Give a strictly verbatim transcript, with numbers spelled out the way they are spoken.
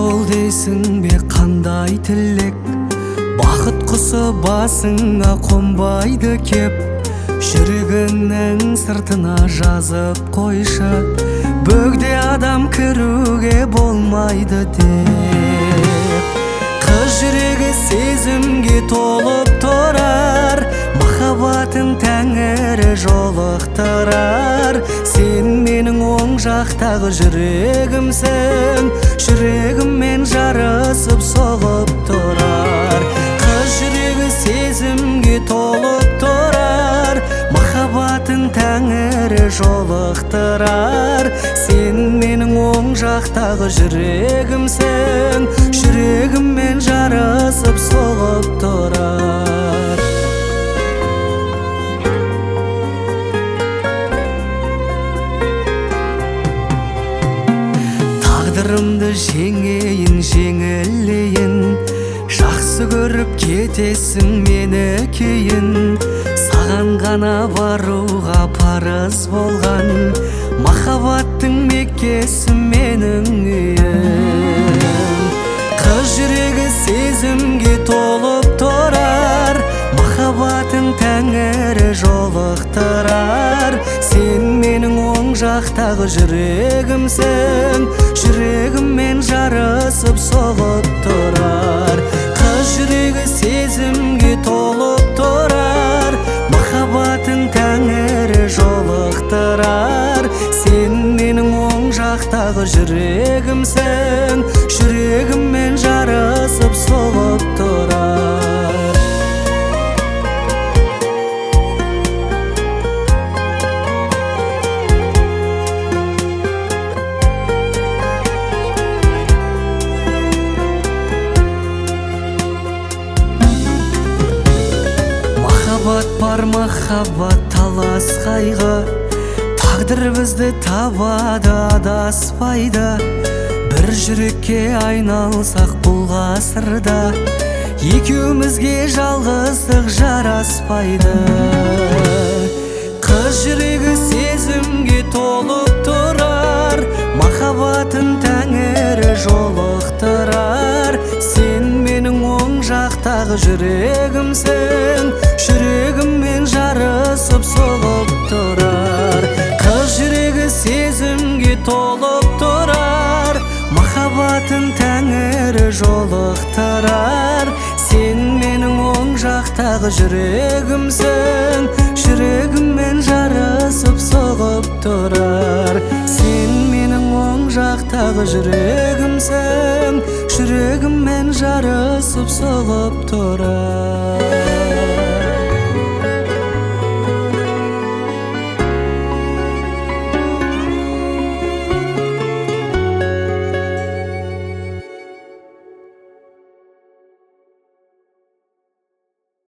бол дейсің бе қандай тілек, бақыт құсы басыңа қонбайды кеп. Жүрегіңнің сыртына жазып қойшы, бөгде адам кіруге болмайды деп. Қыз жүрегі сезімге толып тұрар, махаббатын тәңірі жолықтырар. Сен менің оң жақтағы жүрегімсің, жүрегіммен жарысып соғып тұрар. Қыз жүрегі сезімге толып тұрар, махаббатын тәңірі жолықтырар. Сен менің оң жақтағы жүрегімсің, жүрегіммен жарысып соғып тұрар. Тағдырымды жеңейін, жеңілейін, жақсы көріп кетесің мені кейін. Саған ғана баруға парыз болған, махаббаттың меккесі менің үйім. Қыз жүрегі сезімге толып тұрар, махаббатын тәңірі жолықтырар. Сен менің оң жақтағы жүрегімсің, жүрегіммен жарысып соғып тұрар. Қыз жүрегі сезімге толып тұрар, махаббатын тәңірі жолықтырар. Сен менің оң жақтағы жүрегімсің, жүрегіммен жарысып соғып тұрар. Махаббат бар, махаббат талас қайғы, тағдыр бізді табады адаспайды. Бір жүрекке айналсақ бұл ғасырда, екеумізге жалғыздық жараспайды. Қыз жүрегі сезімге толып тұрар, махаббатын тәңірі жолықтырар. Сен менің оң жақтағы жүрегімсің, жүрегіммен жарысып соғып тұрар. Қыз жүрегі сезімге толып тұрар, махаббатын тәңірі жолықтырар. Сен менің оң жақтағы жүрегімсің, жүрегіммен жарысып соғып тұрар. Сен менің оң жақтағы жүрегімсің, жүрегіммен жарысып соғып тұрар.